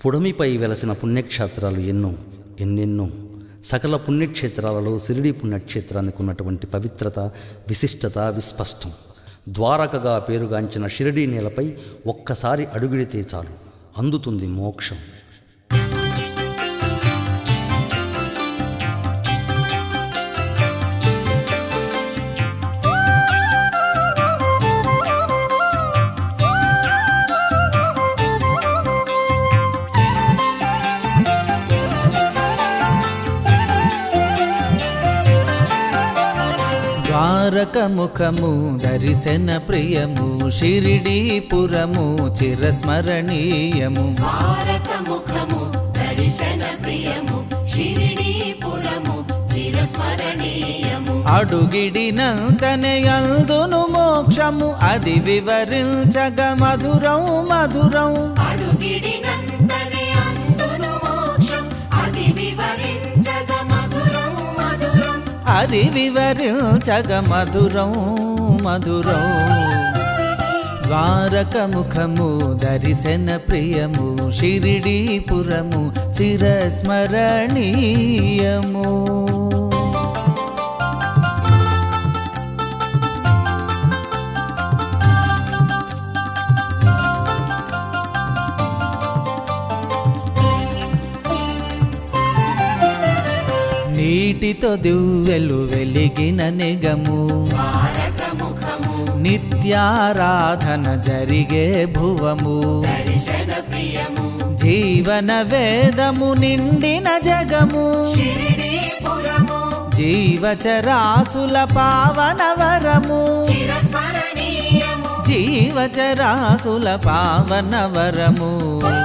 పుడమిపై వెలసిన పుణ్యక్షేత్రాలు ఎన్నెన్నో. సకల పుణ్యక్షేత్రాలలో షిరిడీ పుణ్యక్షేత్రానికి ఉన్నటువంటి పవిత్రత, విశిష్టత విస్పష్టం. ద్వారకగా పేరుగాంచిన షిరిడీ నేలపై ఒక్కసారి అడుగిడితే చాలు, అందుతుంది మోక్షం. ద్వారకముఖము దర్శన ప్రియము షిరిడీపురము చిరస్మరణీయము. ద్వారకముఖము దర్శన ప్రియము షిరిడీపురము చిరస్మరణీయము. అడుగిడినంతనే అందును మోక్షము, అది వివరించగ మధురం మధురం. అడుగిడినంతనే అందును మోక్షం, అది వివరించగ మధురం మధురం. అది వివరించగ మధురం మధురం. ద్వారకముఖము దర్శన ప్రియము షిరిడీపురము చిరస్మరణీయము. నీటితో దివ్వెలు వెలిగిన నిగము, ద్వారకముఖము నిత్యారాధన జరిగే భువము. దర్శన ప్రియము జీవన వేదము నిండిన జగము, షిరిడీపురము జీవచరాసుల పావనవరము. చిరస్మరణీయము. జీవచరాసుల పావనవరము.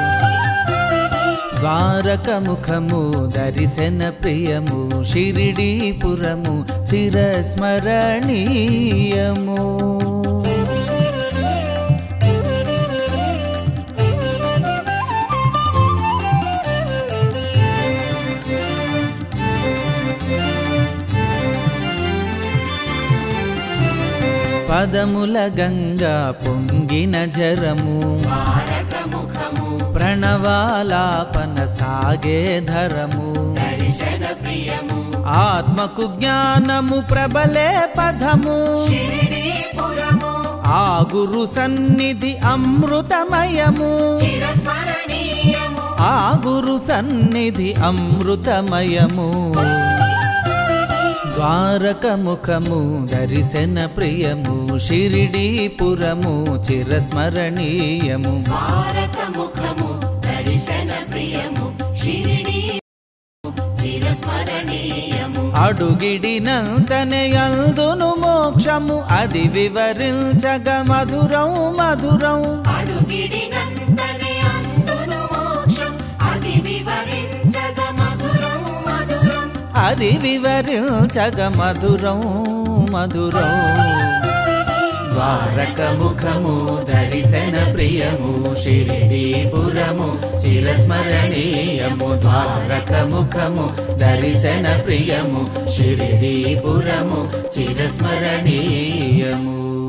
ద్వారకముఖము దర్శన ప్రియము షిరిడీపురము చిరస్మరణీయము. పదముల గంగా పొంగిన జరము, ద్వారకముఖము ప్రణవాలాపన సాగే ధరము. దర్శన ప్రియము ఆత్మకు జ్ఞానము ప్రబలే పదము, షిరిడీపురము ఆ గురు సన్నిధి అమృతమయము. చిరస్మరణీయము. ఆ గురు సన్నిధి అమృతమయము. ద్వారకముఖము దర్శన ప్రియము షిరిడీపురము చిరస్మరణీయము. ద్వారకముఖము దర్శన ప్రియము షిరిడీపురము చిరస్మరణీయము. అడుగిడినంతనే అందును మోక్షము, అది వివరించగ మధురం మధురం. అడుగిడినంతనే అందును మోక్షం, అది వివరించగ మధురం మధురం. అది వివరించగ మధురం మధురం. ద్వారకముఖము దర్శన ప్రియము షిరిడీపురము చిరస్మరణీయము. ద్వారకముఖము దర్శన ప్రియము షిరిడీపురము చిరస్మరణీయము.